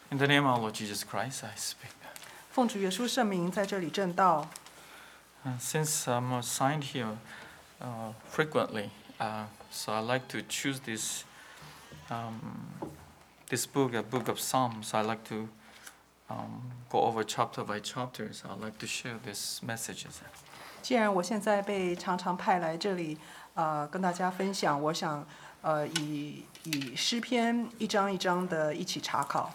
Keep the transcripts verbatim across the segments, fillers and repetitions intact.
In the name of our Lord Jesus Christ, I speak. 奉主耶稣圣名，在这里正道。 Uh, since I'm assigned here uh, frequently, uh, so I like to choose this um, this book, a book of Psalms. I like to um, go over chapter by chapter. So I like to share these messages. 既然我现在被常常派来这里，呃，跟大家分享，我想，呃，以以诗篇一章一章的一起查考。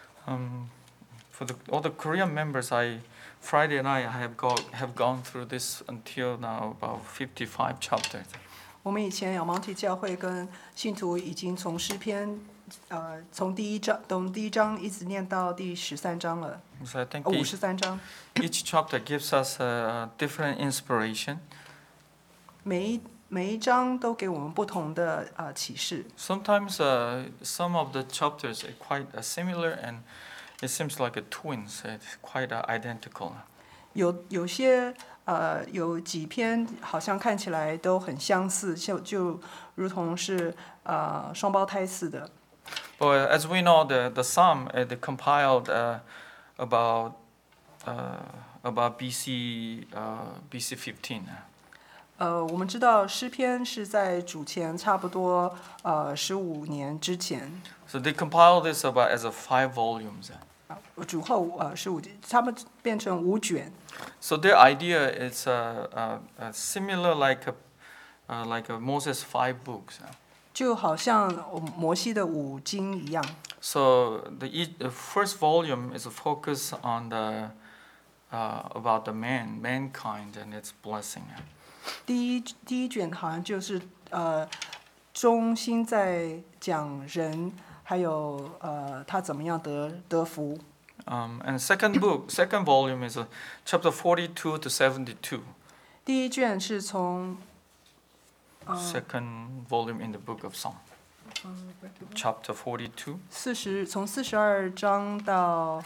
Um, for the, all the Korean members, I Friday night I have go have gone through this until now about fifty-five chapters. 我们以前有 Monty 教会跟信徒已经从诗篇，呃，从第一章从第一章一直念到第十三章了， So I think 五 each, 十三章。 each chapter gives us a different inspiration. 每一每一章都给我们不同的呃启示。 Sometimes uh, some of the chapters are quite uh, similar, and it seems like a twins. It's quite uh, identical. 有有些呃有几篇好像看起来都很相似，就就如同是呃双胞胎似的。 But as we know, the the Psalm uh, they compiled uh, about uh, about B C uh, B C fifteen. 呃，我们知道诗篇是在主前差不多呃十五年之前， So they compiled this about as a five volumes. 主后呃十五，他们变成五卷。 So their idea is uh, uh, uh, similar like a, uh, like a Moses five books. 就好像摩西的五经一样。 So the, each, the first volume is a focus on the uh, about the man, mankind, and its blessing. 第一第一卷好像就是呃中心在讲人，还有呃他怎么样得得福。 Um, and second book, second volume is a chapter forty-two to seventy-two. 第一卷是从呃 Second volume in the book of Psalm, chapter forty-two, 四十从四十二章到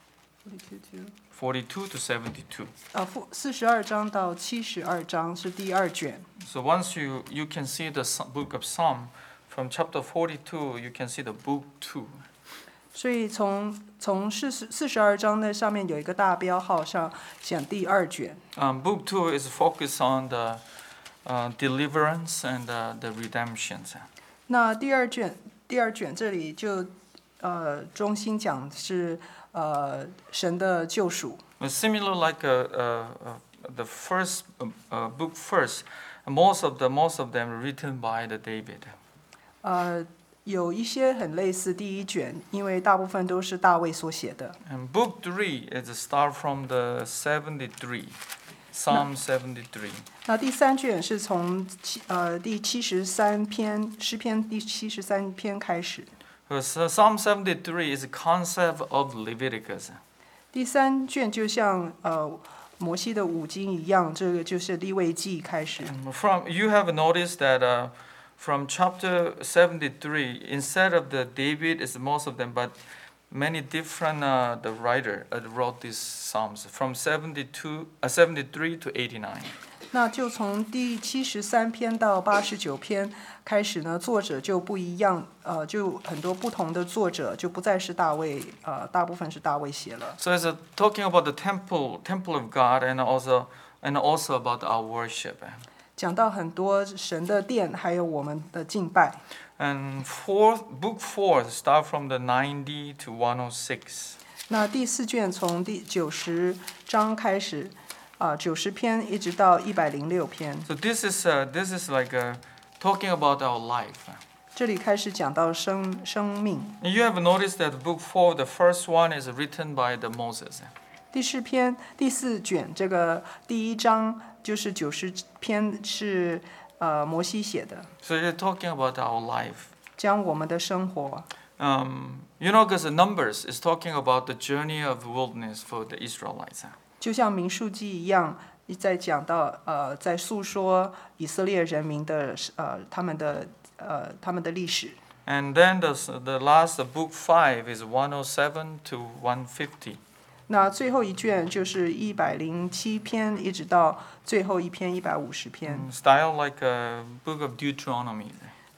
forty-two to seventy-two. 呃四十二章到七十二章是第二卷。 So once you you can see the Psa- book of Psalm from chapter forty-two, you can see the book two. 所以从从四十四十二章那上面有一个大标号上讲第二卷。 Um, book two is focused on the uh, deliverance and uh, the redemptions. 那第二卷第二卷这里就呃中心讲是呃神的救赎。 It's similar like uh, uh, uh, the first uh, uh, book first. Most of the most of them written by the David. 呃，有一些很类似第一卷，因为大部分都是大卫所写的。 And book three is a start from the seventy-three, Psalm seventy-three. 那第三卷是从七呃第七十三篇诗篇第七十三篇开始。 Because uh, Psalm seventy-three is a concept of Leviticus. 第三卷就像呃摩西的五经一样，这个就是利未记开始。 From you have noticed that uh, from chapter seventy-three, instead of the David is most of them, but many different uh, the writer uh, wrote these psalms from seventy-two, uh, seventy-three to eighty-nine. 那就从第七十三篇到八十九篇开始呢，作者就不一样，呃，就很多不同的作者，就不再是大卫，呃，大部分是大卫写了。 So it's uh, talking about the temple, temple of God, and also and also about our worship. 讲到很多神的殿，还有我们的敬拜。 And fourth book four start from the ninety to one oh six. 那第四卷从第九十章开始，啊、呃，九十篇一直到一百零六篇。 So this is uh, this is like uh, talking about our life. 这里开始讲到生生命。 And you have noticed that book four, the first one is written by the Moses. 第四篇第四卷这个第一章就是九十篇是呃摩西写的， So you're talking about our life. 讲我们的生活。 Um, you know, because the Numbers is talking about the journey of wilderness for the Israelites. 就像民数记一样，在讲到呃，在诉说以色列人民的呃他们的呃他们的历史。 And then the the last the book five is one oh seven to one fifty. 那最后一卷就是一百零七篇，一直到最后一篇一百五十篇。 Style like a book of Deuteronomy.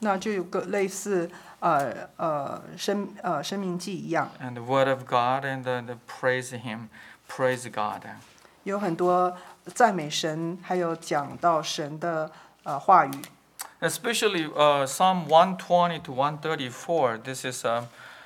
那就有个类似呃呃生呃生命记一样， and the Word of God, and uh, the praise Him, praise God. 有很多赞美神，还有讲到神的呃话语。 Especially uh, Psalm one twenty to one thirty-four. This is um,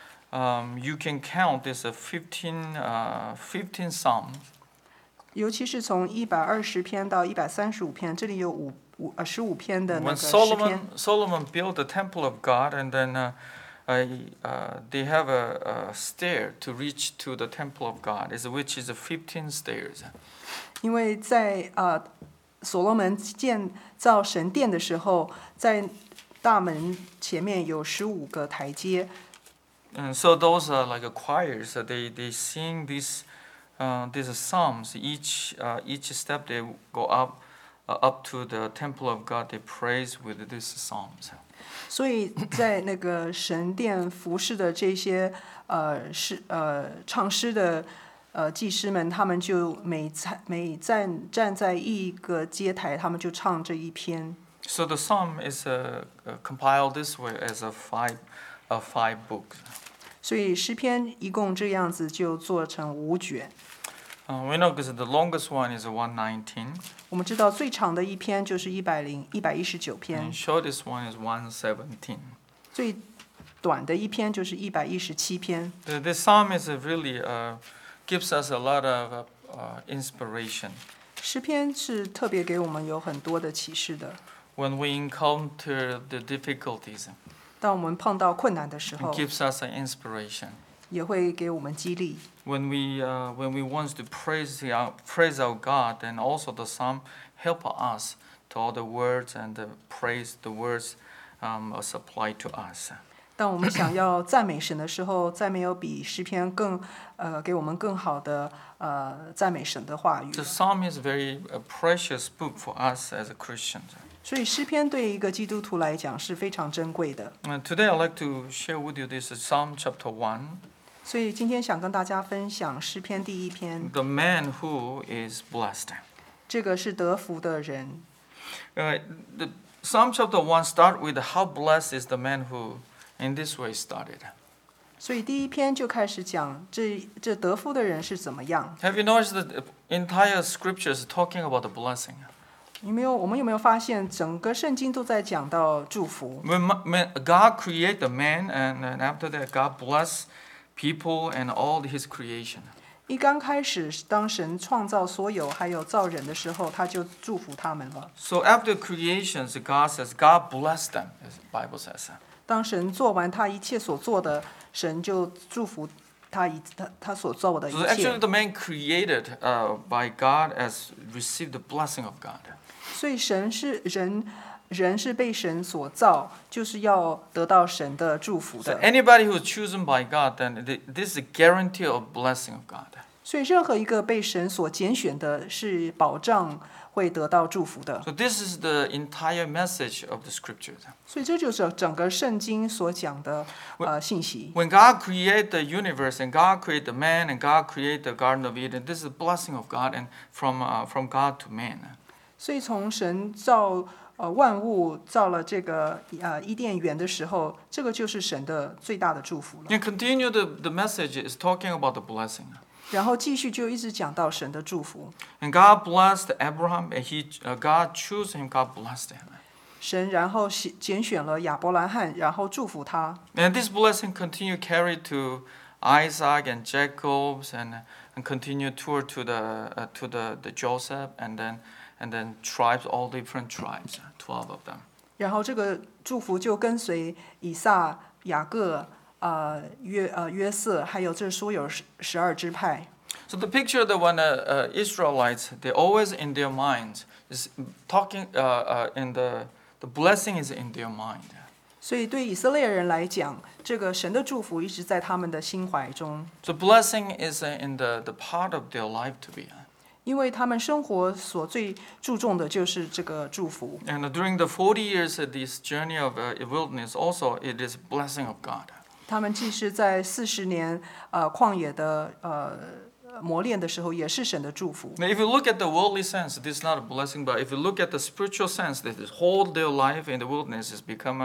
um, you can count this a fifteen uh, fifteen psalms. 尤其是从一百二十篇到一百三十五篇，这里有五五呃十五篇的那 When 个诗 Solomon 篇。 Solomon built the temple of God, and then uh, uh, uh, they have a, a stair to reach to the temple of God, is which is a fifteen stairs. 因为在呃所罗门建造神殿的时候，在大门前面有十五个台阶， And so those are like a choirs. uh, They they sing these uh, these psalms. Each uh, each step they go up uh, up to the temple of God. They praise with these psalms. 所以在那个神殿服侍的这些呃诗呃唱诗的呃祭司们，他们就每站每站站在一个阶台，他们就唱这一篇。 So the psalm is uh, uh, compiled this way as a five a five books. 所以诗篇一共这样子就做成五卷。 Uh, we know because the longest one is one nineteen, 我们知道最长的一篇就是一百零一百一十九篇， and shortest one is one seventeen. 最短的一篇就是一百一十七篇。 The, this psalm is a really uh, gives us a lot of uh, uh, inspiration 诗篇是特别给我们有很多的启示的。 when we encounter the difficulties. 当我们碰到困难的时 It 候， gives us an inspiration. 也会给我们激励。 When we uh, when we want to praise our praise our God, and also the psalm help us to all the words and the praise the words um, are supplied to us. 当我们想要赞美神的时候，再没有比诗篇更呃给我们更好的呃赞美神的话语。 The psalm is very a precious book for us as a Christian. 所以诗篇对一个基督徒来讲是非常珍贵的。 And today I'd like to share with you this is Psalm chapter one, 所以今天想跟大家分享诗篇第一篇， the man who is blessed. 这个是得福的人。 Uh, the Psalm chapter one start with how blessed is the man who in this way started. 所以第一篇就开始讲这这得福的人是怎么样。 Have you noticed that the entire scripture is talking about the blessing? 有没有我们有没有发现整个圣经都在讲到祝福？ When, ma- when God created the man, and, and after that God blessed people and all his creation. 一刚开始，当神创造所有还有造人的时候，他就祝福他们了。 So after creation, God says God blessed them, as the Bible says. 当神做完他一切所做的，神就祝福他一他他所做的一 So actually 切。 the man created uh, by God has received the blessing of God. 所以神是人，人是被神所造，就是要得到神的祝福 So 的。 anybody who is chosen by God, then th- this is a guarantee of blessing of God. 所以任何一个被神所拣选的，是保障会得到祝福的。 So this is the entire message of the scriptures. 所以这就是整个圣经所讲的呃信息。 When God created the universe, and God created the man, and God created the Garden of Eden, this is a blessing of God, and from uh, from God to man. 所以从神造呃万物造了这个呃伊甸园的时候，这个就是神的最大的祝福了。 And continue the, the message is talking about the blessing. 然后继续就一直讲到神的祝福。 And God blessed Abraham, and he uh, God chose him, God blessed him. 神然后拣选了亚伯兰罕，然后祝福他。 And this blessing continued carried to Isaac and Jacob, and and continue toward to the uh, to the, the Joseph, and then and then tribes, all different tribes, twelve of them. 然后这个祝福就跟随以撒、雅各、呃约呃约瑟，还有这所有十十二支派。 So the picture that when uh, uh, Israelites, they always in their minds is talking uh, uh, in the the blessing is in their mind. 所以对以色列人来讲，这个神的祝福一直在他们的心怀中， So blessing is uh, in the, the part of their life to be. 因为他们生活所最注重的就是这个祝福。 And uh, during the forty years of this journey of uh, wilderness, also it is blessing of God. 他们既是在四十年呃旷野的呃磨练的时候，也是神的祝福。 Now, if you look at the worldly sense, this is not a blessing, but if you look at the spiritual sense, that this whole their life in the wilderness has become a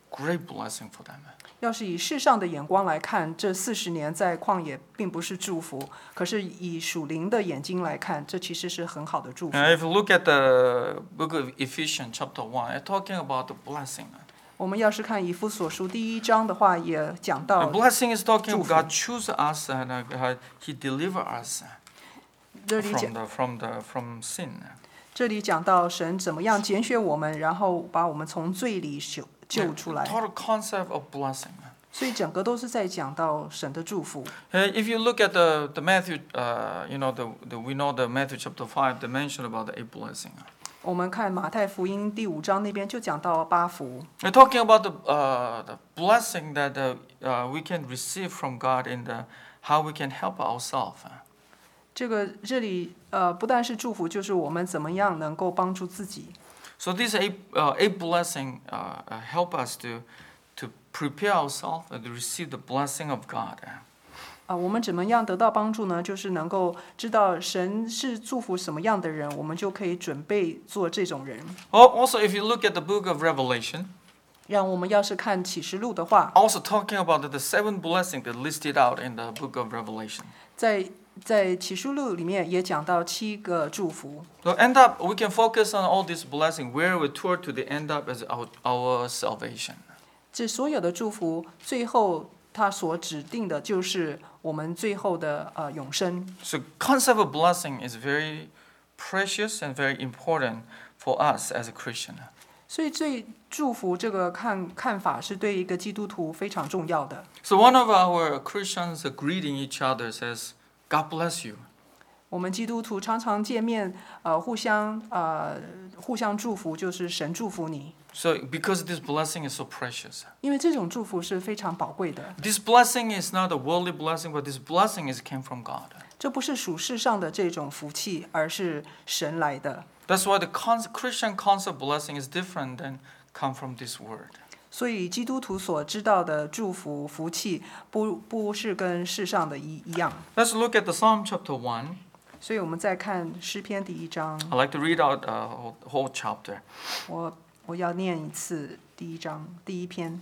great blessing for them. 要是以世上的眼光来看，这四十年在旷野并不是祝福，可是以属灵的眼睛来看，这其实是很好的祝福。 And if you look at the book of Ephesians chapter one, it's talking about the blessing. 我们要是看以弗所书第一章的话，也讲 The 到 blessing is talking 祝 about 福。 God choose us and uh, He deliver us 这里 from 讲 the from the from sin. 这里讲到神怎么样拣选我们，然后把我们从罪里救救出来， Total concept of blessing. 所以整个都是在讲到神的祝福。 Uh, If you look at the the Matthew, uh, you know the, the we know the Matthew chapter five, they mention about the eight blessing. 我们看马太福音第五章那边就讲到八福， We're talking about the uh, the blessing that uh, uh, we can receive from God in the how we can help ourselves. 这个这里呃不但是祝福，就是我们怎么样能够帮助自己。 So these eight uh, eight blessing uh, uh, help us to to prepare ourselves to receive the blessing of God. 啊，我们怎么样得到帮助呢？就是能够知道神是祝福什么样的人，我们就可以准备做这种人。 Oh, also, if you look at the book of Revelation, 让我们要是看启示录的话， also talking about the seven blessings that listed out in the book of Revelation. 在在启示录里面也讲到七个祝福。 So end up, we can focus on all these blessings where we toward to the end up as our, our salvation. 这所有的祝福，最后他所指定的就是我们最后的呃永生。 So concept of blessing is very precious and very important for us as a Christian. 所以对祝福这个看看法是对一个基督徒非常重要的。 So one of our Christians are greeting each other says, "God bless you." 我们基督徒常常见面，呃，互相呃互相祝福，就是神祝福你， So because this blessing is so precious. 因为这种祝福是非常宝贵的。 This blessing is not a worldly blessing, but this blessing is came from God. 这不是属世上的这种福气，而是神来的。 That's why the con- Christian concept of blessing is different than come from this word. 所以基督徒所知道的祝福福气，不不是跟世上的一一样。 Let's look at the Psalm chapter one. 所以我们再看诗篇第一章， I'd like to read out the whole, whole chapter. 我我要念一次第一章第一篇。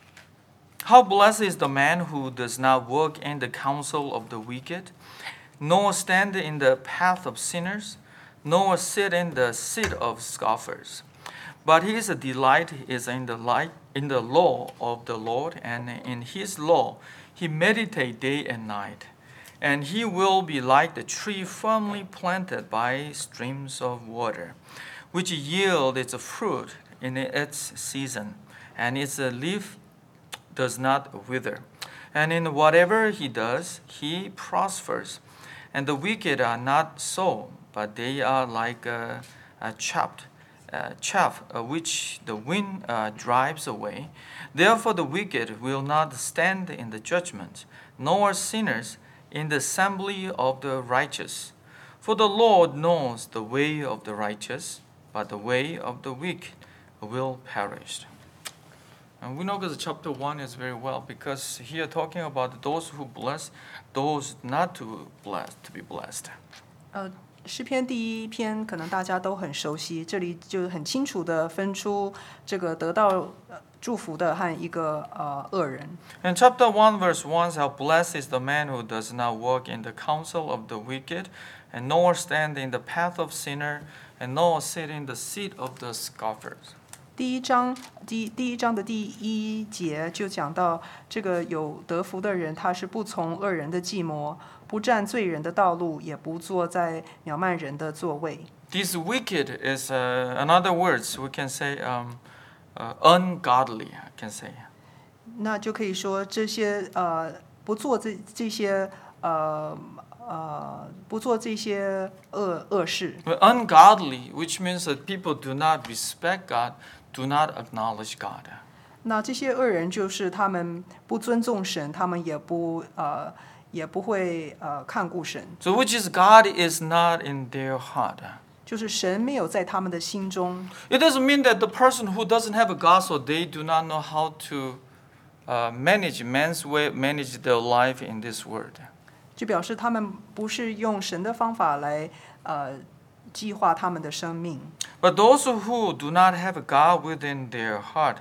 How blessed is the man who does not walk in the counsel of the wicked, nor stand in the path of sinners, nor sit in the seat of scoffers. But his delight is in the light in the law of the Lord, and in his law he meditates day and night. And he will be like the tree firmly planted by streams of water, which yield its fruit in its season, and its leaf does not wither. And in whatever he does, he prospers. And the wicked are not so, but they are like a, a chaff, uh, chaff uh, which the wind uh, drives away. Therefore the wicked will not stand in the judgment, nor sinners in the assembly of the righteous. For the Lord knows the way of the righteous, but the way of the wicked will perish. And we know that chapter one is very well because here talking about those who bless, those not to bless, to be blessed. 呃，诗篇第一篇可能大家都很熟悉，这里就很清楚的分出这个得到呃祝福的和一个呃恶人。 In chapter one, verse one, how blessed is the man who does not walk in the counsel of the wicked, and nor stand in the path of sinner, and nor sit in the seat of the scoffers. 第一章第第一章的第一节就讲到，这个有得福的人，他是不从恶人的计谋，不占罪人的道路，也不坐在藐慢人的座位。 This wicked is, uh, in other words, we can say um, uh, ungodly, I can say. 那就可以说这些呃不做这这些呃呃不做这些恶恶事。 But ungodly, which means that people do not respect God, do not acknowledge God. 那这些恶人就是他们不尊重神，他们也不呃也不会呃看顾神， So which is God is not in their heart. 就是神没有在他们的心中。 It doesn't mean that the person who doesn't have a gospel, they do not know how to uh, manage man's way, manage their life in this world. 就表示他们不是用神的方法来呃计划他们的生命。 But those who do not have God within their heart,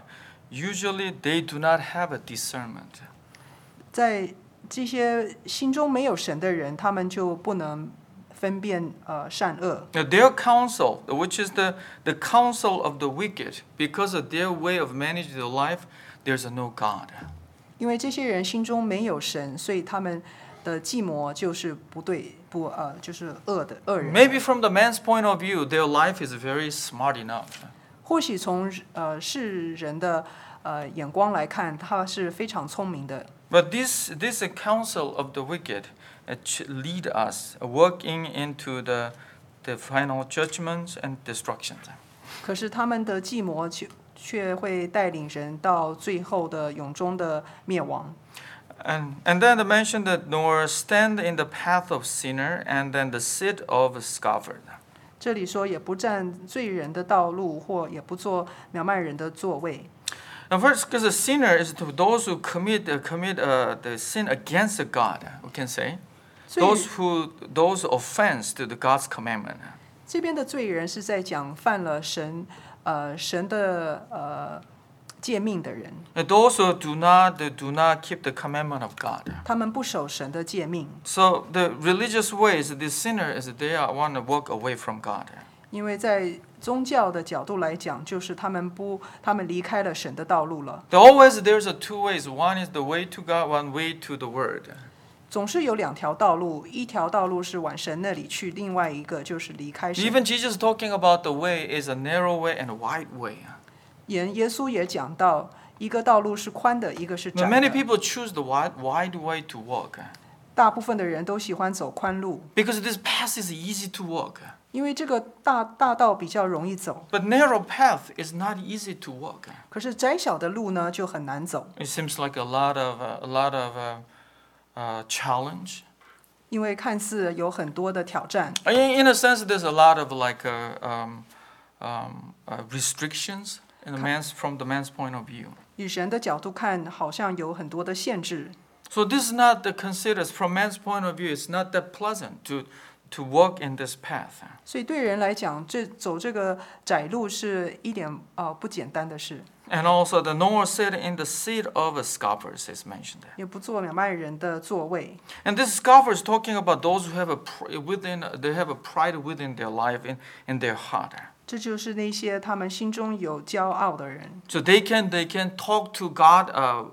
usually they do not have a discernment. 在这些心中没有神的人，他们就不能分辨呃善恶。 Now, their counsel, which is the, the counsel of the wicked, because of their way of managing their life, there's no God. 因为这些人心中没有神，所以他们的计谋就是不对，不呃就是恶的恶人。 Maybe from the man's point of view, their life is very smart enough. 或许从呃世人的呃眼光来看，他是非常聪明的。 But this, this counsel of the wicked uh, lead us working into the, the final judgments and destructions. 可是他们的计谋却却会带领人到最后的永中的灭亡。 And, and then they mentioned that nor stand in the path of sinner and then the seat of scoffer. 这里说也不占罪人的道路，或也不做藐慢人的座位。 And first, because a sinner is to those who commit uh, commit uh, the sin against God, we can say, 所以 those who those offense to the God's commandment. 这边的罪人是在讲犯了神呃神的呃诫命的人， And those who do not they do not keep the commandment of God. 他们不守神的诫命。 So the religious ways, the sinner is they are want to walk away from God. 因为在宗教的角度来讲，就是他们不，他们离开了神的道路了。 There always there's a two ways. One is the way to God, one way to the Word. 总是有两条道路，一条道路是往神那里去，另外一个就是离开神。 Even Jesus talking about the way is a narrow way and a wide way. 耶耶稣也讲到，一个道路是宽的，一个是 Now, 窄 many 的。 people choose the wide wide way to walk 大部分的人都喜欢走宽路， because this path is easy to walk. 因为这个大大道比较容易走。 But narrow path is not easy to walk. 可是窄小的路呢，就很难走， It seems like a lot of uh, a lot of uh, uh, challenge. 因为看似有很多的挑战。 In, in a sense, there's a lot of like uh, um, um, uh, restrictions in the man's from the man's point of view. 以人的角度看，好像有很多的限制。 So this is not the considered from man's point of view. It's not that pleasant to to walk in this path. 所以对人来讲，这走这个窄路是一点呃不简单的事， And also the Noah said in the seat of the scoffers is mentioned there. 也不做藐慢人的座位。 And this scoffer is talking about those who have a pr- within they have a pride within their life in, in their heart. 这就是那些他们心中有骄傲的人， So they can they can talk to God uh,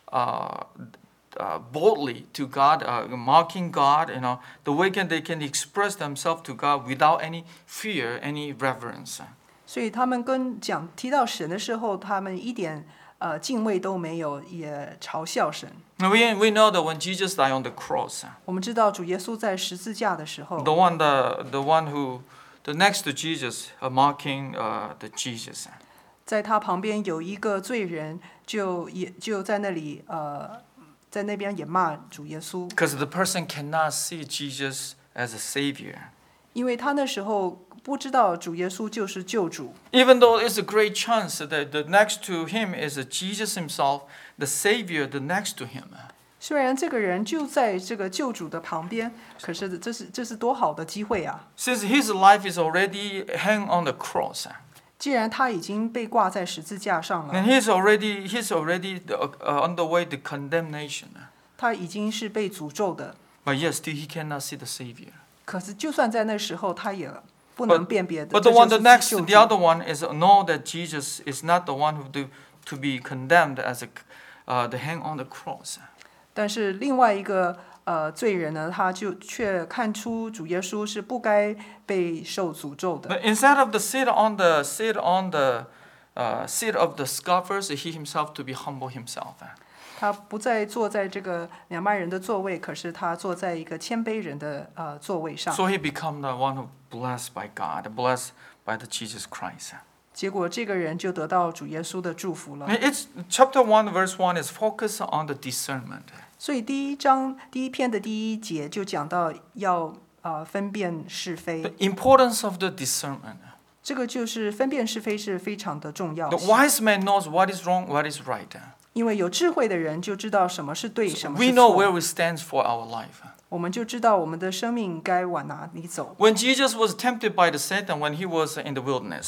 uh, uh, boldly to God, uh, mocking God. You know the way can they can express themselves to God without any fear, any reverence. 所以他们跟讲提到神的时候，他们一点呃敬畏都没有，也嘲笑神。 Now we we know that when Jesus died on the cross, 我们知道主耶稣在十字架的时候， the one the the one who the next to Jesus, uh, mocking uh, the Jesus. 在他旁边有一个罪人，就也就在那里呃，在那边也骂主耶稣， Because the person cannot see Jesus as a savior. 因为他那时候不知道主耶稣就是救主。 Even though it's a great chance that the next to him is Jesus himself, the savior, the next to him. 虽然这个人就在这个救主的旁边，可是这是这是多好的机会啊！ Since his life is already hang on the cross, 既然他已经被挂在十字架上 and 了， he's already he's already uh, on the way to condemnation. 他已经是被诅咒的。 But yes, still he cannot see the savior. 可是就算在那时候，他也不能辨别的。 But 这 the one, 就 the 是 next, 救 the 主 other one is know that Jesus is not the one who do to be condemned as a uh, the hang on the cross. 但是另外一个呃罪人呢，他就却看出主耶稣是不该被受诅咒的。 But instead of the sit on the sit on the uh, seat of the scoffers, he himself to be humble himself. 他不再坐在这个两万人的座位，可是他坐在一个谦卑人的呃座位上。 So he become the one who blessed by God, blessed by the Jesus Christ. 结果这个人就得到主耶稣的祝福了。 It's chapter one, verse one is focus on the discernment. 所以第一章第一篇的第一节就讲到要呃分辨是 The 非， importance of the discernment. 这个就是分辨是非是非常的重要 The。wise man knows what is wrong, what is right. 因为有智慧的人就知道什么是对，什么 We 是 know where 错， we stand for our life. 我们就知道我们的生命该往哪里走。 When Jesus was tempted by the Satan when he was in the wilderness,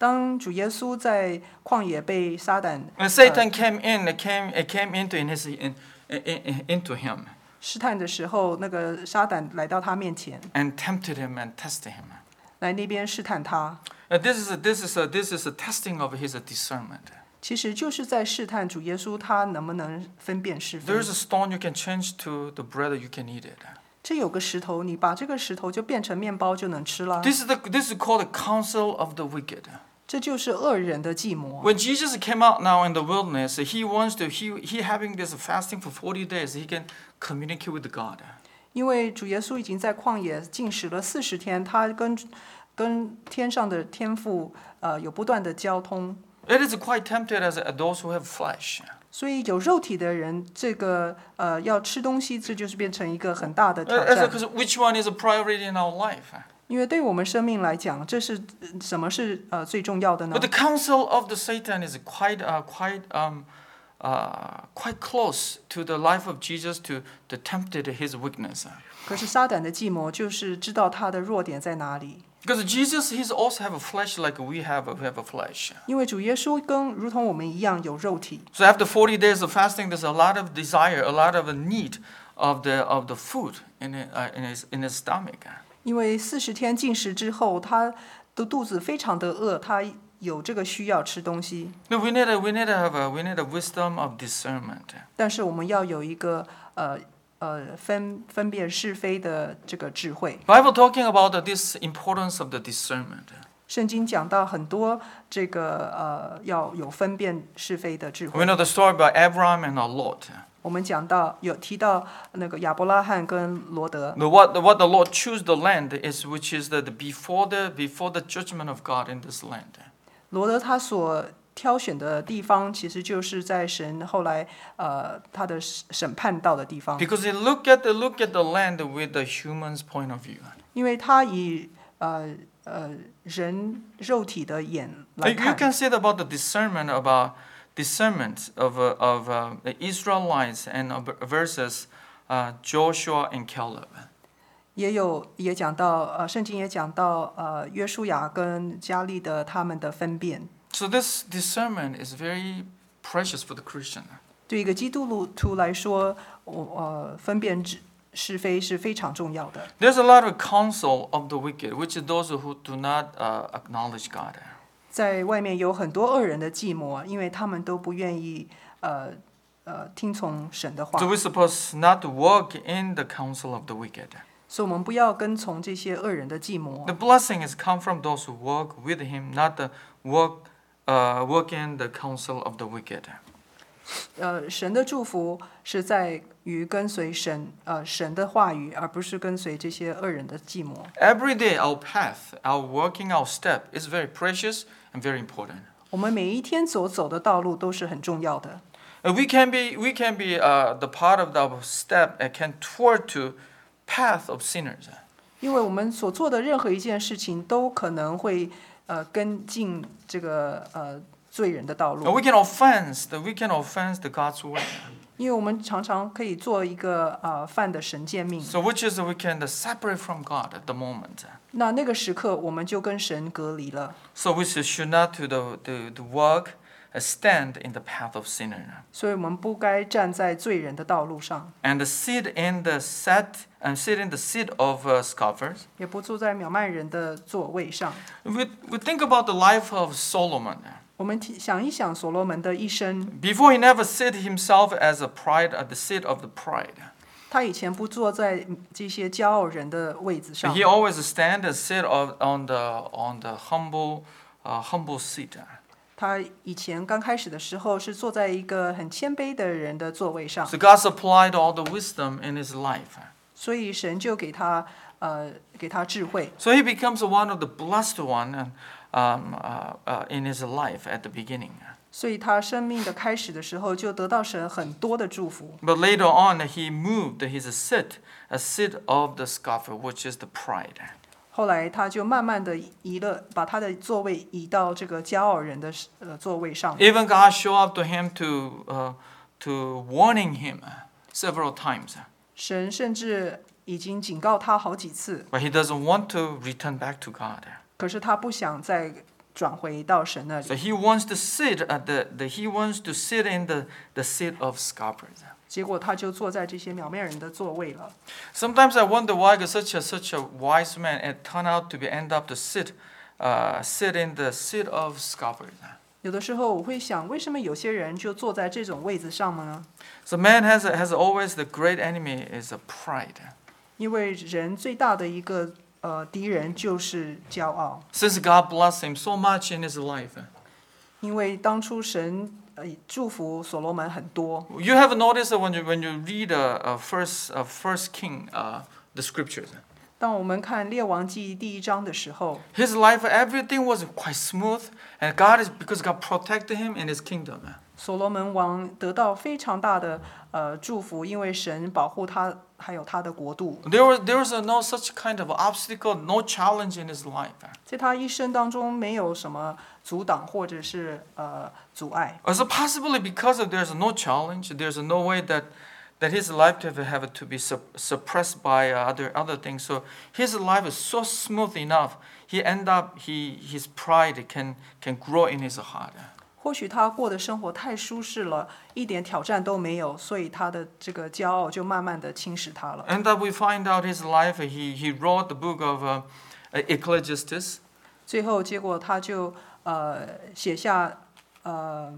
当主耶稣在旷野被撒旦 When Satan came in, it came, it came into, in his, in, in, in, into him 试探的时候，那个撒旦来到他面前， and tempted him and tested him. 来那边试探他， Uh, this, is a, this, is a, this is a testing of his discernment. 其实就是在试探主耶稣他能不能分辨是非 There is。a stone you can change to the bread, you can eat it. 这有个石头，你把这个石头就变成面包就能吃了。 This is, the, this is called the counsel of the wicked. 这就是恶人的计谋。 When Jesus came out now in the wilderness, he wants to, he, he having this fasting for forty days, he can communicate with God. 因为主耶稣已经在旷野禁食了四十天，他跟跟天上的天父呃有不断的交通， It is quite tempted as those who have flesh. 所以有肉体的人，这个呃要吃东西，这就是变成一个很大的挑 As 战。 because which one is a priority in our life? 因为对我们生命来讲，这是什么是呃最重要的呢 But？the counsel of the Satan is quite, uh, quite, um, uh, quite close to the life of Jesus to, to tempted his weakness. 可是撒旦的计谋就是知道他的弱点在哪里。 Because Jesus, he's also have a flesh like we have, we have a flesh. 因为主耶稣跟如同我们一样有肉体， So after forty days of fasting, there's a lot of desire, a lot of a need of the of the food in it, uh, in his in his stomach. 因为四十天禁食之后，他的肚子非常的饿，他有这个需要吃东西。 No, we need a, we need to have a, we need a wisdom of discernment. 但是我们要有一个呃呃分分辨是非的这个智慧。 Bible talking about this importance of the discernment. 圣经讲到很多这个呃要有分辨是非的智 We 慧。 know the story about Abraham and Lot. 我们讲到有提到那个亚伯拉罕跟罗德， The, what, the, what the Lord choose the land is, which is the, the before the before the judgment of God in this land. 罗德他所挑选的地方，其实就是在神后来呃他的审判到的地方， Because they look at the look at the land with the human's point of view. 因为他以呃呃人肉体的眼来 You 看。 can say about the discernment about discernment of uh, of uh, the Israelites and uh, versus uh, Joshua and Caleb. 也有也讲到呃圣经也讲到呃约书亚跟加利的他们的分辨， So this discernment is very precious for the Christian. 对一个基督徒来说，我呃分辨是是非是非常重要的。 There's a lot of counsel of the wicked, which is those who do not uh, acknowledge God. 在外面有很多恶人的计谋，因为他们都不愿意呃呃听从神的话 So，we're supposed not to walk in the counsel of the wicked. 所以我们不要跟从这些恶人的计谋 The。blessing is come from those who walk with Him, not the walk uh, walk in the counsel of the wicked. 呃，神的祝福是在于跟随神呃神的话语，而不是跟随这些恶人的计谋。 Every day, our path, our walking, our step is very precious and very important. 我们每一天所走的道路都是很重要的。 And we can be, we can be uh, the part of our step and can toward to path of sinners. 因为我们所做的任何一件事情都可能会呃跟进这个呃罪人的道 And 路， we can offense, the, we can offense the God's way. 因为我们常常可以做一个呃犯的神诫命， So which is we can separate from God at the moment. 那那个时刻我们就跟神隔离了， So we should not to the, the, the walk, uh, stand in the path of sinner. 所以我们不该站在罪人的道路上， And sit in the set and sit in the seat of uh, scoffers. 也不坐在藐慢人的座位上。 We, we think about the life of Solomon. 我们提想一想所罗门的一生， Before he never sit himself as a pride at the seat of the pride. 他以前不坐在这些骄傲人的位子上， He always stand and sit of, on the on the humble uh, humble seat. 他以前刚开始的时候是坐在一个很谦卑的人的座位上， So God supplied all the wisdom in his life. 所以神就给他呃给他智慧， So he becomes one of the blessed one and, um, uh, uh, in his life at the beginning. 所以他生命的开始的时候就得到神很多的祝福。 But later on, he moved his seat, a seat of the scoffer, which is the pride. 后来他就慢慢的移了，把他的座位移到这个骄傲人的呃座位上。 Even God showed up to him to, uh, to warning him several times. 神甚至已经警告他好几次， But he doesn't want to return back to God. 可是他不想再转回到神那里。 So he wants to sit at the, the he wants to sit in the, the seat of scoffers. 结果他就坐在这些藐面人的座位了。 Sometimes I wonder why such a such a wise man it turned out to be end up to sit, uh, sit in the seat of scoffers. 有的时候我会想，为什么有些人就坐在这种位子上了呢？ So man has a, has always the great enemy is a pride. 因为人最大的一个呃敌人就是骄傲。 Since God blessed him so much in his life, 因为当初神呃祝福所罗门很多。 you have noticed that when you when you read a, a first a first king, uh, the scriptures. 当我们看列王记第一章的时候， His life, everything was quite smooth, and God is because God protected him in His kingdom. 所罗门王得到非常大的呃祝福，因为神保护他，还有他的国度。 There was there was no such kind of obstacle, no challenge in his life. 在他一生当中，没有什么阻挡或者是呃阻碍。 So possibly because of there's no challenge, there's no way that that his life to have to be suppressed by other other things. So his life is so smooth enough. He end up he his pride can can grow in his heart. 或许他过的生活太舒适了，一点挑战都没有，所以他的这个骄傲就慢慢的侵蚀他了。 And that we find out his life. He he wrote the book of uh, Ecclesiastes. 最后结果他就呃写下呃。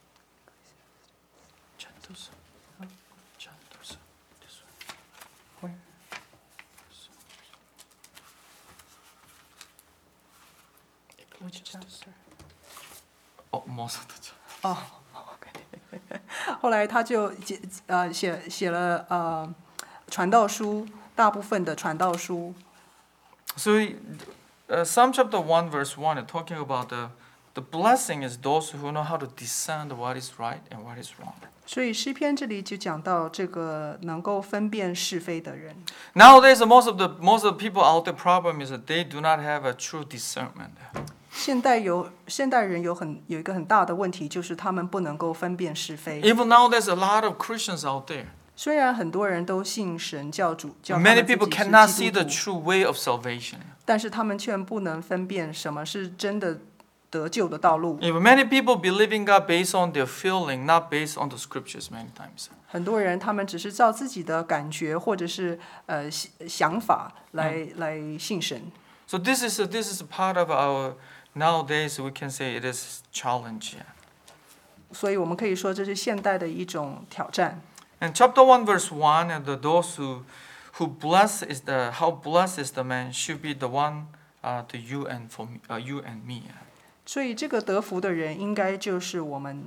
哦， most of the time. 哦 ，OK。后来他就写呃写写了呃传道书，大部分的传道书。 So, uh, Psalm chapter one verse one is talking about the the blessing is those who know how to discern what is right and what is wrong. 所以诗篇这里就讲到这个能够分辨是非的人。 Nowadays, most of the most of the people out there problem is that they do not have a true discernment. 现代有现代人有很有一个很大的问题，就是他们不能够分辨是非。 Even now, there's a lot of Christians out there. 虽然很多人都信神教主，叫他 Many 们自 people 己 cannot 是 see 基 the 督徒， true way of salvation. 但是他们却不能分辨什么是真的得救的道路。 Even many people believe in God based on their feeling, not based on the scriptures. Many times. 很多人他们只是照自己的感觉或者是呃想法来、嗯、来信神。 So this is a, this is a part of our nowadays we can say it is challenge. 所以我们可以说这是现代的一种挑战。 And chapter one verse one, and the, those who who bless is the how blessed is the man should be the one uh, to you and for me, uh, you and me. 所以这个得福的人应该就是我们。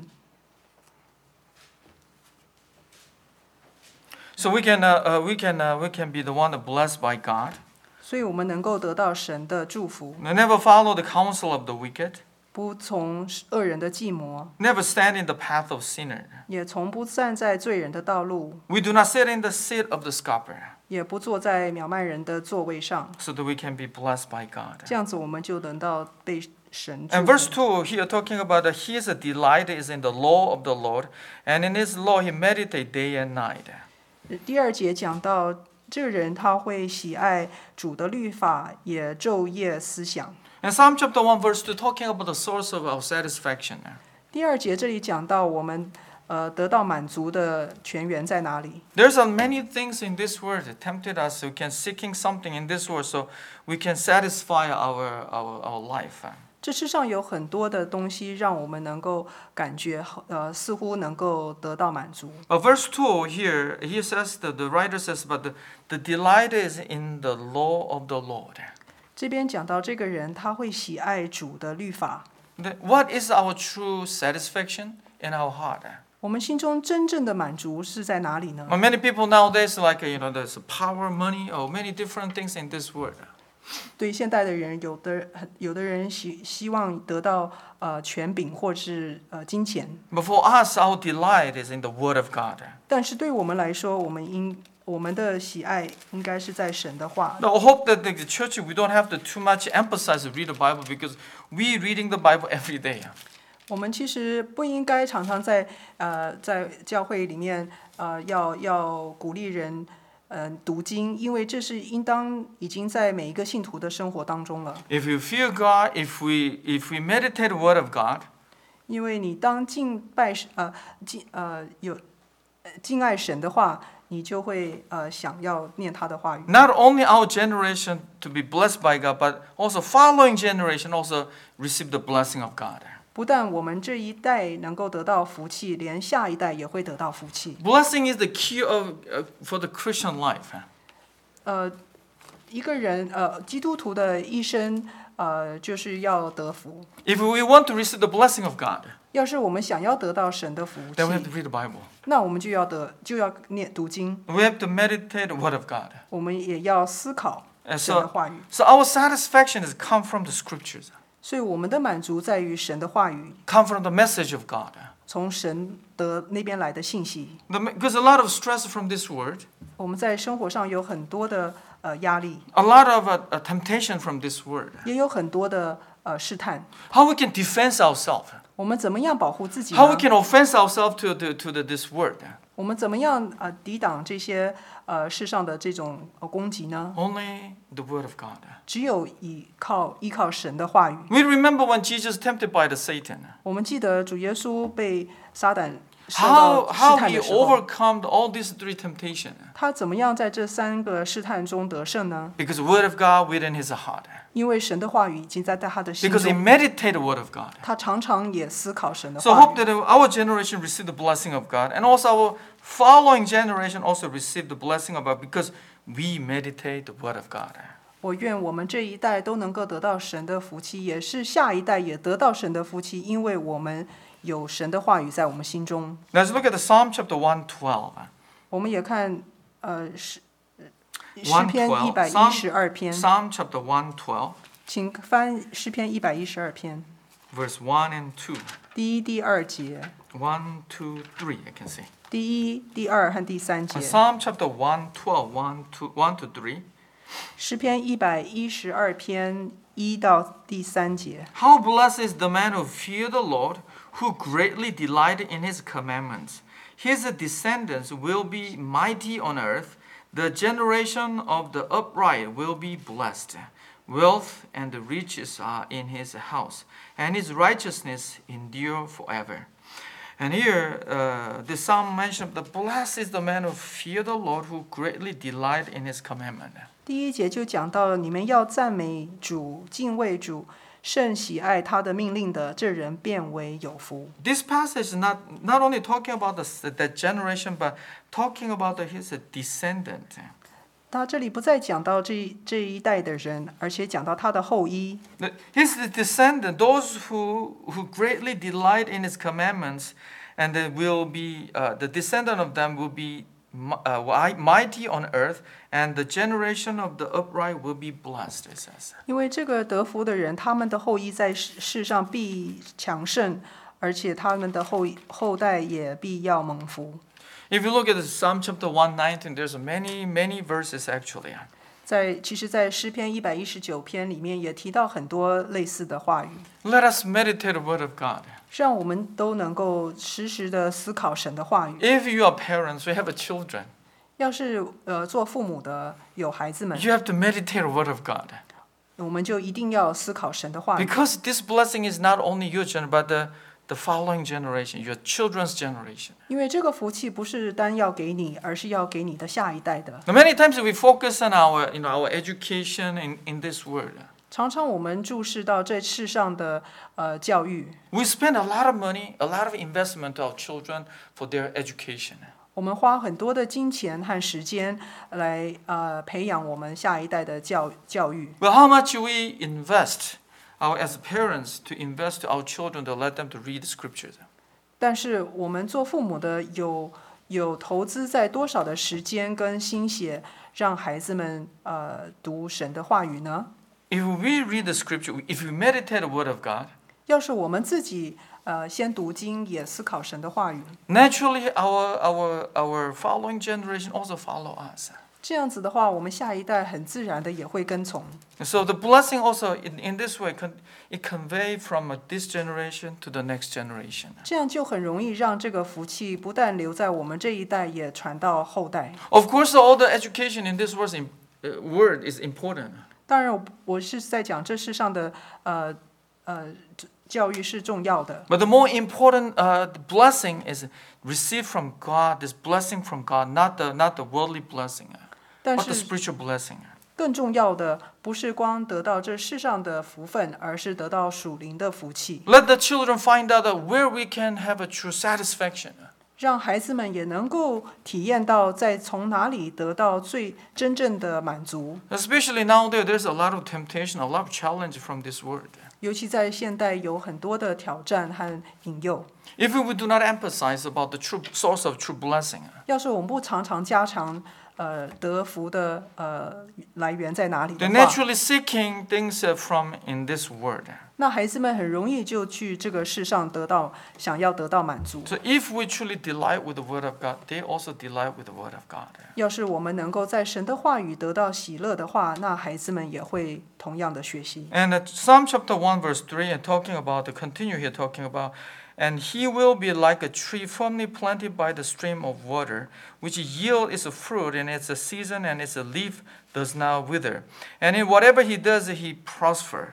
So we can uh, uh, we can uh, we can be the one that blessed by God. 所以我们能够得到神的祝福， Never follow the counsel of the wicked. 不从恶人的计谋， Never stand in the path of sinner. 也从不站在罪人的道路， We do not sit in the seat of the scoffer, 也不坐在藐慢人的座位上。 so that we can be blessed by God. 这样子，我们就能到被神祝 And verse 福。 two here talking about that his delight is in the law of the Lord, and in his law he meditate day and night. 第二节讲到，这个人他会喜爱主的律法，也昼夜思想。 And Psalm chapter one verse two talking about the source of our satisfaction. 第二节这里讲到我们呃得到满足的泉源在哪里？ There's are many things in this world that tempted us. We can seeking something in this world so we can satisfy our our, our life. 这世上有很多的东西让我们能够感觉呃似乎能够得到满足。 But verse two here, he says that the writer says, but the, the delight is in the law of the Lord. 这边讲到这个人他会喜爱主的律法。 The- What is our true satisfaction in our heart? 我们心中真正的满足是在哪里呢？ Well, many people nowadays like you know there's power, money, or many different things in this world. 对现代的人，有的有的人希希望得到呃权柄或是呃金钱， But for us, our delight is in the Word of God. 但是对我们来说，我们应我们的喜爱应该是在神的话。 Now, I hope that the the church we don't have to too much emphasize to read the Bible because we reading the Bible every day. 我们其实不应该常常在呃在教会里面呃要要鼓励人呃读经，因为这是应当已经在每一个信徒的生活当中了。 If you fear God, if we if we meditate the Word of God, 因为你当敬拜呃敬呃有呃敬爱神的话，你就会呃想要念他的话语。 not only our generation to be blessed by God, but also following generation also receive the blessing of God. 不但我们这一代能够得到福气，连下一代也会得到福气。 Blessing is the key of uh, for the Christian life. 呃，一个人呃基督徒的一生呃就是要得福。 If we want to receive the blessing of God, 要是我们想要得到神的福 then we have 气， to read the Bible. 那我们就要得就要念读经， We have to meditate the Word of God. 我们也要思考 And 神的 so, 话语。 so our satisfaction is come from the Scriptures, 所以我们的满足在于神的话语， come from the message of God. 从神的那边来的信息。 The, because a lot of stress from this word, 我们在生活上有很多的呃压力， a lot of uh, uh, temptation from this word. 也有很多的呃试探。 How we can defend ourselves. 我们怎么样保护自己 How we 呢？ can offend ourselves to, to, to the, this word. 我们怎么样呃抵挡这些呃世上的这种呃攻击呢？ Only the Word of God. 只有依靠依靠神的话语。 We remember when Jesus tempted by the Satan. 我们记得主耶稣被撒旦受 How, 到试 how 探 he 的时候， overcome all these three temptations. 他怎么样在这三个试探中得胜呢？ Because the Word of God within his heart. 因为神的话语已经在他的心 Because he 中， meditated the Word of God. 他常常也思考神的 So I 话 hope 语。 that our generation receive the blessing of God, and also our following generation also receive the blessing of God because we meditate the Word of God. 我愿我们这一代都能够得到神的福气，也是下一代也得到神的福气，因为我们有神的话语在我们心中。 Let's look at the Psalm chapter one twelve. 我们也看呃诗诗篇一百一十二篇， Psalm chapter one twelve, 请翻诗篇一百一十二篇 verse one and two. 第一、第二节， one, two, three, I can see. 第一、第二和第三节。 Psalm chapter one twelve, one, two, one to three. 诗篇一百一十二篇一到第三节。 How blessed is the man who fear the Lord, who greatly delight in his commandments. His descendants will be mighty on earth. The generation of the upright will be blessed. Wealth and riches are in his house, and his righteousness endure forever. And here, uh, the psalm mentioned that blessed is the man who fear the Lord, who greatly delight in his commandment. 第一节就讲到了，你们要赞美主、敬畏主，甚喜爱他的命令的，这人变为有福。 This passage is not, not only talking about the, that generation, but talking about the, his descendant. 他这里不再讲到这这一代的人，而且讲到他的后裔。 The- His descendant, those who, who greatly delight in his commandments, and they will be, uh, the descendant of them will be mi- uh, wi- mighty on earth, and the generation of the upright will be blessed, it says. 因为这个得福的人，他们的后裔在世世上必强盛，而且他们的后裔后代也必要蒙福。 If you look at Psalm chapter one nineteen, there's many, many verses actually. 在其实，在诗篇一百一十九篇里面也提到很多类似的话语， Let us meditate the word of God. 让我们都能够时时的思考神的话语。 If you are parents, you have a children, 要是呃做父母的有孩子们， you have to meditate the word of God. 我们就一定要思考神的话语， Because this blessing is not only your generation, but the, the following generation, your children's generation. 因为这个福气不是单要给你，而是要给你的下一代的。 Now, many times we focus on our, you know, our education in, in this world. 常常我们注视到这世上的呃教育， We spend a lot of money, a lot of investment to our children for their education. 我们花很多的金钱和时间来呃培养我们下一代的教教育。 But how much we invest, our, as parents, to invest to our children to let them to read the scriptures? 但是我们做父母的有有投资在多少的时间跟心血，让孩子们呃读神的话语呢？ If we read the scripture, if we meditate the word of God, 要是我们自己呃先读经，也思考神的话语， naturally our, our, our following generation also follow us. 这样子的话，我们下一代很自然的也会跟从。 So the blessing also in, in this way, it convey from this generation to the next generation. 这样就很容易让这个福气不但留在我们这一代，也传到后代。 Of course, all the education in this word is, uh, word is important. 当然，我是在讲这世上的呃呃教育是重要的。 But the more important uh, blessing is received from God. This blessing from God, not the not the worldly blessing, 但 but the 是 spiritual blessing. 更重要的不是光得到这世上的福分，而是得到属灵的福气。 Let the children find out that where we can have a true satisfaction. 让孩子们也能够体验到在从哪里得到最真正的满足。 Especially nowadays, there's a lot of temptation, a lot of challenge from this word. 尤其在现代有很多的挑战和引诱。 If we do not emphasize about the true source of true blessing, 要是我们不常常加强呃得福的呃来源在哪里 they're 的话， naturally seeking things uh, from in this word. 那孩子们很容易就去这个世上得到想要得到满足。 So if we truly delight with the word of God, they also delight with the word of God. 要是我们能够在神的话语得到喜乐的话，那孩子们也会同样的学习。 And uh, Psalm chapter one verse three, and talking about, the continue here talking about, and he will be like a tree firmly planted by the stream of water, which yield its fruit in its season, and its leaf does not wither. And in whatever he does, he prosper.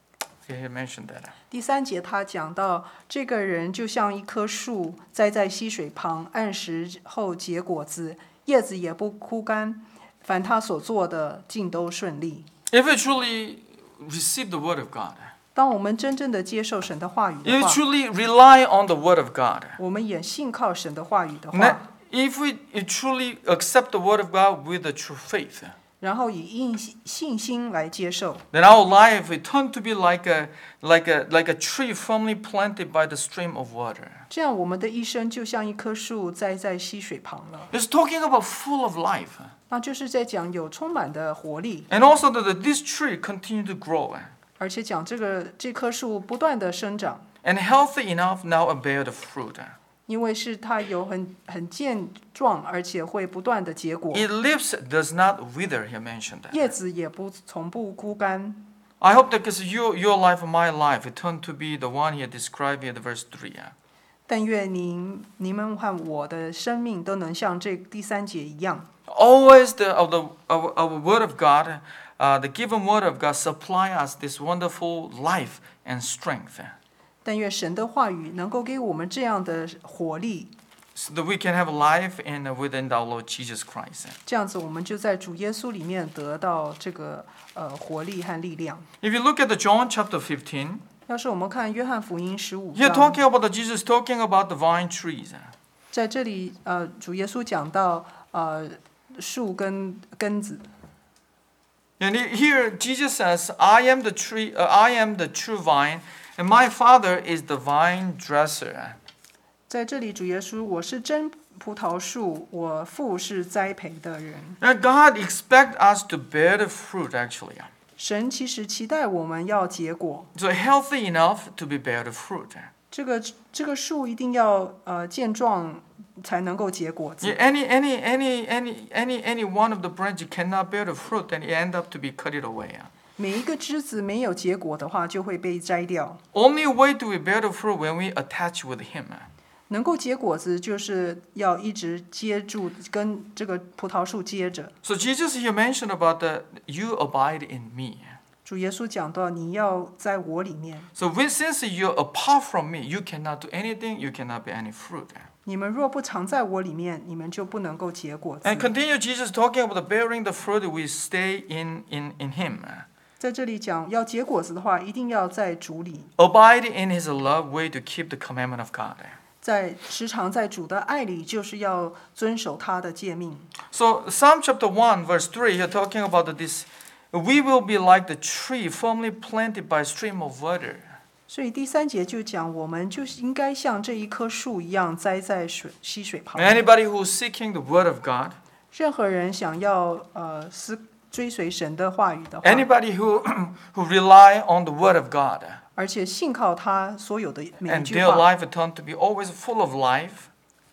He mentioned that. 第三节他讲到，这个人就像一棵树栽在溪水旁，按时后结果子，叶子也不枯干，凡他所做的尽都顺利。 If we truly receive the word of God, 当我们真正的接受神的话语 if 的 we 话， truly rely on the word of God, 我们也信靠神的话语的 ne- 话， if we truly accept the word of God with a true faith, 然后以应信心来接受， then our life will turn to be like a like a like a tree firmly planted by the stream of water. 这样我们的一生就像一棵树栽在溪水旁了。 It's talking about full of life, 那就是在讲有充满的活力， and also that this tree continue to grow 而且讲这个这棵树不断的生长， and healthy enough now to bear the fruit. 因为是它有很很健壮，而且会不断的结果， Its leaves does not wither. He mentioned that. 叶子也不从不枯干。 I hope that because your your life and my life it turn to be the one he described here, the verse three. 但愿您你们和我的生命都能像这第三节一样， Always the of the our, our word of God, uh, the given word of God supply us this wonderful life and strength, 但愿神的话语能够给我们这样的活力， so that we can have life in within our Lord Jesus Christ. 这样子我们就在主耶稣里面得到这个呃活力和力量。 If you look at the John chapter fifteen, 要是我们看约翰福音十五 here 章， talking about the Jesus talking about the vine trees. 在这里呃主耶稣讲到呃树跟根子。 And here Jesus says, "I am the tree. Uh, I am the true vine, and my Father is the vine dresser." 在这里，主耶稣，我是真葡萄树，我父是栽培的人。 And God expects us to bear the fruit. Actually, 神其实期待我们要结果， so healthy enough to be bear the fruit. 这个这个树一定要呃健壮才能够结果子。 Yeah, any any any any any any one of the branches cannot bear the fruit, and it end up to be cut it away. 每一个枝子没有结果的话，就会被摘掉。 Only way to bear the fruit when we attach with Him. 能够结果子，就是要一直接住，跟这个葡萄树接着。 So Jesus here mentioned about the you abide in me. 主耶稣讲到，你要在我里面。 So when, since you're apart from me, you cannot do anything, you cannot bear any fruit. 你们若不常在我里面，你们就不能够结果子。 And continue Jesus talking about the bearing the fruit, we stay in, in, in Him. 在这里讲要结果子的话，一定要在主里， Abide in His love way to keep the commandment of God. 在时常在主的爱里，就是要遵守他的诫命。 So Psalm chapter one verse three, you're talking about this, we will be like the tree firmly planted by a stream of water. 所以第三节就讲，我们就是应该像这一棵树一样，栽在水溪水旁。 Anybody who's seeking the word of God, 任何人想要呃思追随神的话语的话， anybody who who rely on the word of God, 而且信靠他所有的每一 and 句 their 话， life turn to be always full of life,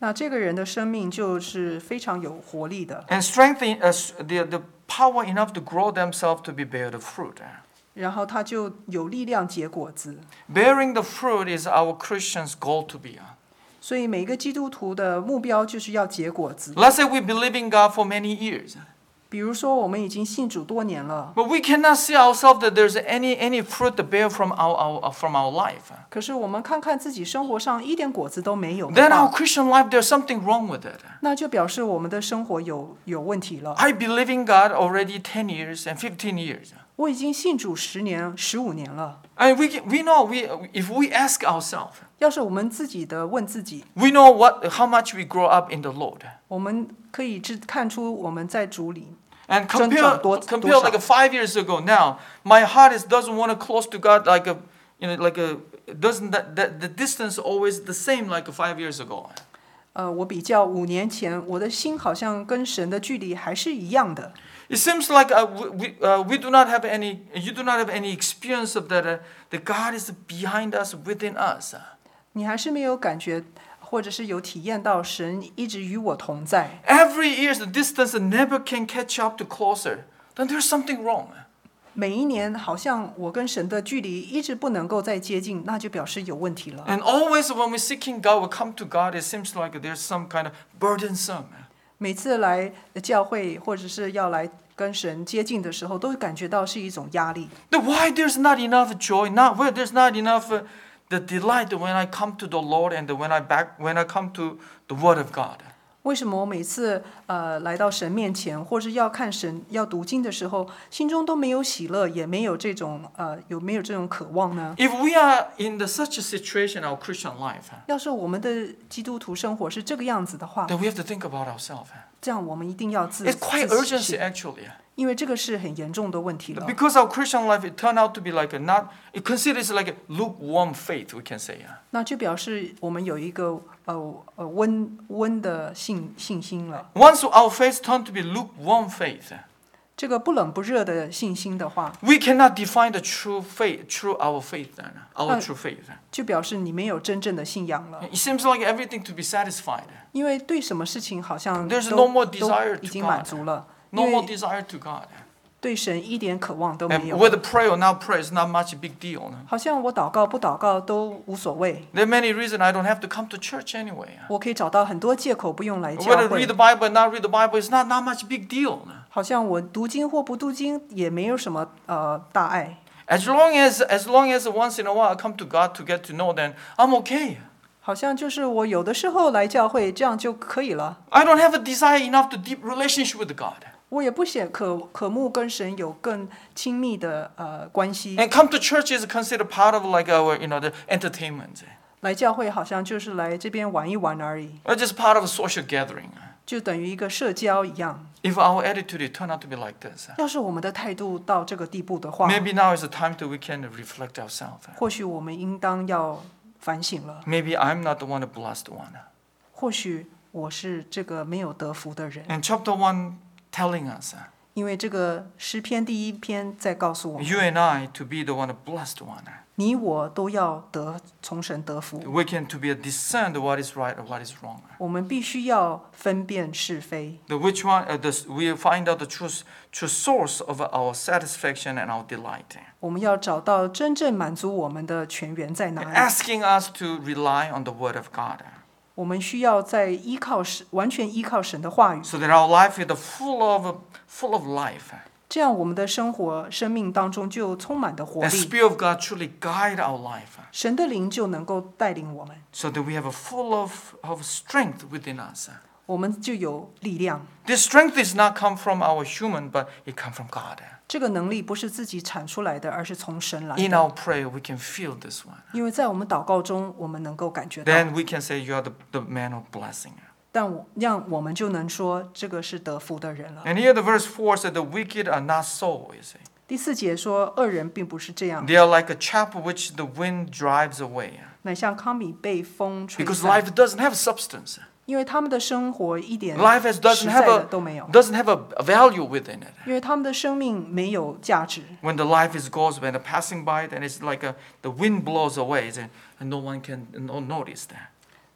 那这个人的生命就是非常有活力的， and strength in, uh, the, the power enough to grow themselves to be bear the fruit. 然后他就有力量结果子。 Bearing the fruit is our Christian's goal to be. 所以每一个基督徒的目标就是要结果子。 Let's say we believe in God for many years. 比如说，我们已经信主多年了， But we cannot see ourselves that there's any, any fruit to bear from our, our, from our life. 可是我们看看自己生活上一点果子都没有的 Then our 话， Christian life, there's something wrong with it. 那就表示我们的生活有有问题了。 I believe in God already ten years and fifteen years. 我已经信主十年、十五年了。 And we, can- we know we, if we ask ourselves, 要是我们自己的问自己， we know what, how much we grow up in the Lord. 我们可以知看出我们在主里。 And 增 compare, 长多- compare 多少？ like five years ago now, my heart is doesn't want to close to God like a, you know, like a, doesn't that, that the distance always the same like five years ago. 呃，我比较五年前，我的心好像跟神的距离还是一样的。 It seems like uh, we, we, uh, we do not have any, you do not have any experience of that, uh, that God is behind us, within us. 你还是没有感觉，或者是有体验到神一直与我同在。 Every year the distance never can catch up to closer. Then there's something wrong. 每一年好像我跟神的距离一直不能够再接近，那就表示有问题了。 And always when we're seeking God, we come to God, it seems like there's some kind of burdensome. 每次来教会或者是要来跟神接近的时候，都感觉到是一种压力。 The why there's not enough joy, not where there's not enough uh, the delight when I come to the Lord and when I back when I come to the Word of God. 为什么我每次呃来到神面前，或是要看神、要读经的时候，心中都没有喜乐，也没有这种呃有没有这种渴望呢？ If we are in the, such a situation in our Christian life, 要是我们的基督徒生活是这个样子的话， then we have to think about ourselves. 这样我们一定要自 It's quite 自 urgency 省， actually. 因为这个是很严重的问题了。 Because our Christian life, it turned out to be like a not, it considers like a lukewarm faith, we can say. 那就表示我们有一个呃呃温温的信信心了。 Once our faith turned to be lukewarm faith, 这个不冷不热的信心的话， we cannot define the true faith, true our faith then, our Uh, true faith. 就表示你没有真正的信仰了。 It seems like everything to be satisfied. 因为对什么事情好像 There's 都 no more 都 desire 已 to 经 God. 满足了， No 因 more 为 desire to God. 对神一点渴望都没 And 有。 whether pray or not pray is not much a big deal. 好像我祷告不祷告都无所谓， There are many reasons I don't have to come to church anyway. 我可以找到很多借口不用来教 Whether 会 read the。Bible or not read the Bible is not, not much big deal. 好像我读经或不读经也没有什么呃大碍。 As long as, as long as once in a while I come to God to get to know, then I'm okay. 好像就是我有的时候来教会，这样就可以了。 I don't have a desire enough to deep relationship with God. 我也不显渴渴慕跟神有更亲密的呃关系。 And come to church is considered part of like our, you know, the entertainment. 来教会好像就是来这边玩一玩而已， Or just part of a social gathering. 就等于一个社交一样。 If our attitude turn out to be like this, 要是我们的态度到这个地步的话， maybe now is the time that we can reflect ourselves. 或许我们应当要反省了。 Maybe I'm not the one, the blessed one. 或许我是这个没有得福的人， And chapter one telling us, 因为这个诗篇第一篇在告诉我们， you and I to be the one, the blessed one. 你我都要得从神得福。 We can to be a discern what is right and what is wrong. 我们必须要分辨是非， The which one, uh, this, we find out the true, true source of our satisfaction and our delight. 我们要找到真正满足我们的泉源在哪里。 Asking us to rely on the word of God, 我们需要在依靠神，完全依靠神的话语， so that our life is full of, full of life. 这样我们的生活、生命当中就充满的活 And 力， Spirit of God truly guide our life, 神的灵就能够带领我们， so that we have a full of, of strength within us. 我们就有力量。 This strength is not come from our human, but it comes from God. 这个能力不是自己产出来的，而是从神来 In 的。 our prayer, we can feel this one. 因为在我们祷告中，我们能够感觉到， Then we can say you are the, the man of blessing. 但我让我们就能说这个是得福的人了。 And here the verse four said the wicked are not so, you see. 第四节说，恶人并不是这样， They are like a chaff which the wind drives away. 乃像糠米被风吹 Because 散， life doesn't have substance. 因为他们的生活一点 Life has, 实 doesn't 在 have 的 a 都没有， doesn't have a, a value within it. 因为他们的生命没有价值。 When the life is goes, when the passing by, then it's like a, the wind blows away, and no one can no, notice that.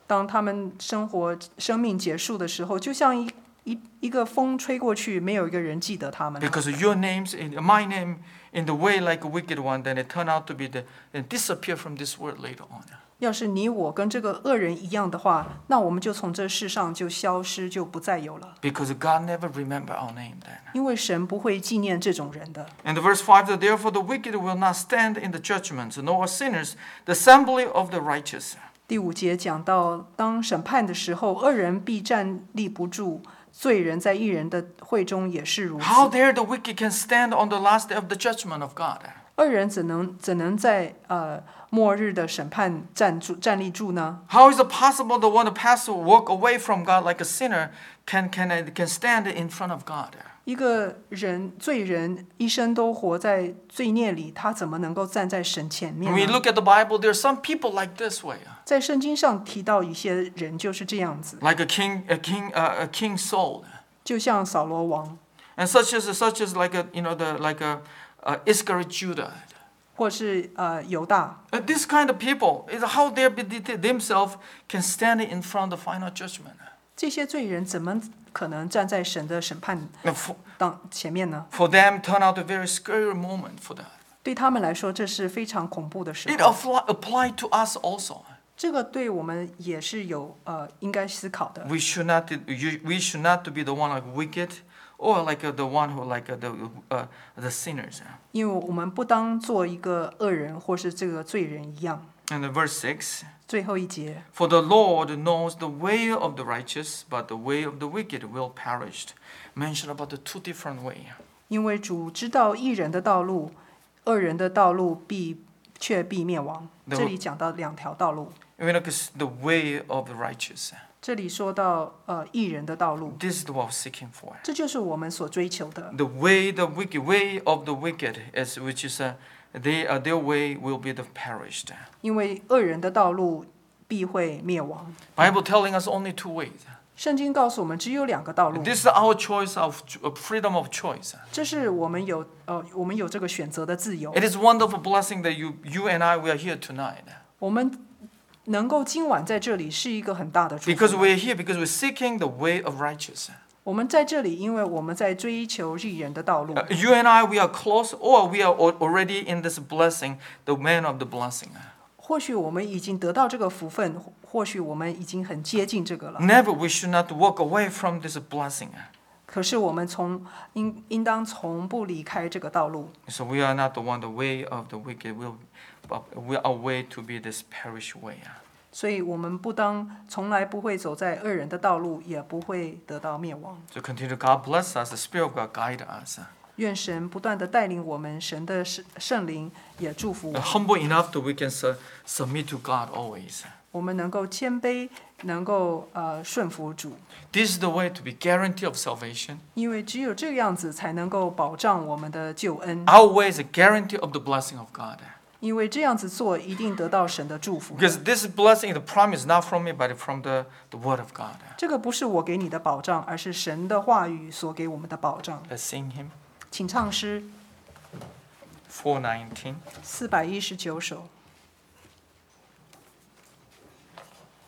当他们生活生命结束的时候，就像一一一个风吹过去，没有一个人记得他们了。 Because your names, in my name, in the way like a wicked one, then it turned out to be the and disappear from this world later on. 要是你我跟这个恶人一样的话，那我们就从这世上就消失，就不再有了。 Because God never remember our name then. 因为神不会纪念这种人的。 And the verse five, that therefore the wicked will not stand in the judgments, nor sinners, the assembly of the righteous. 第五节讲到，当审判的时候，恶人必站立不住，罪人在义人的会中也是如此。 How dare the wicked can stand on the last day of the judgment of God? 恶人怎能怎能在呃末日的审判站住站立住呢？ How is it possible the one the pastor walk away from God like a sinner can can can stand in front of God? 一个人罪人一生都活在罪孽里，他怎么能够站在神前面 When we 呢？ look at the Bible, there are some people like this way, 在圣经上提到一些人就是这样子， like a king, a king, uh, a king Saul, 就像扫罗王， and such as such as like a you know the like a uh, Iscariot Judah. 或是呃犹大。 Uh, this kind of people is how they themselves can stand in front of the final judgment. 这些罪人怎么可能站在神的审判 Now, for, 当前面呢？ for them, turn out a very scary moment for that. 对他们来说，这是非常恐怖的时 It 候。 apply, apply to us also. 这个对我们也是有呃应该思考的。 We should not you- we should not to be the one like wicked or like uh, the one who like uh, the uh, the sinners. 因为我们不当做一个恶人或是这个罪人一样。 And the verse six. 最后一节， For the Lord knows the way of the righteous, but the way of the wicked will perish. Mention about the two different way. 因为主知道义人的道路，恶人的道路必却必灭亡。 那这里讲到两条道路， I mean, like it's the way of the righteous. 这里说到呃义人的道路， This is what we're seeking for. 这就是我们所追求的。 The way, the wicked way of the wicked is which is uh, they uh, their way will be the perished. 因为恶人的道路必会灭亡。 Bible telling us only two ways. 圣经告诉我们只有两个道路， This is our choice of of freedom of choice. 这是我们有呃我们有这个选择的自由。 It is wonderful blessing that you you and I we are here tonight. 我们能够今晚在这里是一个很大的祝 Because 福。 we're here because we're seeking the way of righteous. 我们在这里，因为我们在追求义人的道路。 Uh, you and I, we are close, or we are al- already in this blessing, the man of the blessing. 或许我们已经得到这个福分，或许我们已经很接近这个了。 Never, we should not walk away from this blessing. 可是我们从应应当从不离开这个道路。 So we are not the one, the way of the wicked will, but we are way to be this perish way. 所以我们不当从来不会走在恶人的道路，也不会得到灭亡。 So continue, God bless us, the Spirit of God guide us. 愿神不断的带领我们，神的圣圣灵也祝福我 Uh, 们。 humble enough that we can su- submit to God always. 我们能够谦卑，能够呃顺服主， This is the way to be guarantee of salvation. 因为只有这个样子才能够保障我们的救恩。 Our way is a guarantee of the blessing of God. 因为这样子做一定得到神的祝福。 Because this blessing, the promise, not from me, but from the, the Word of God. 这个不是我给你的保障，而是神的话语所给我们的保障。 Let's sing Him. 请唱诗 four nineteen. 四百一十九首。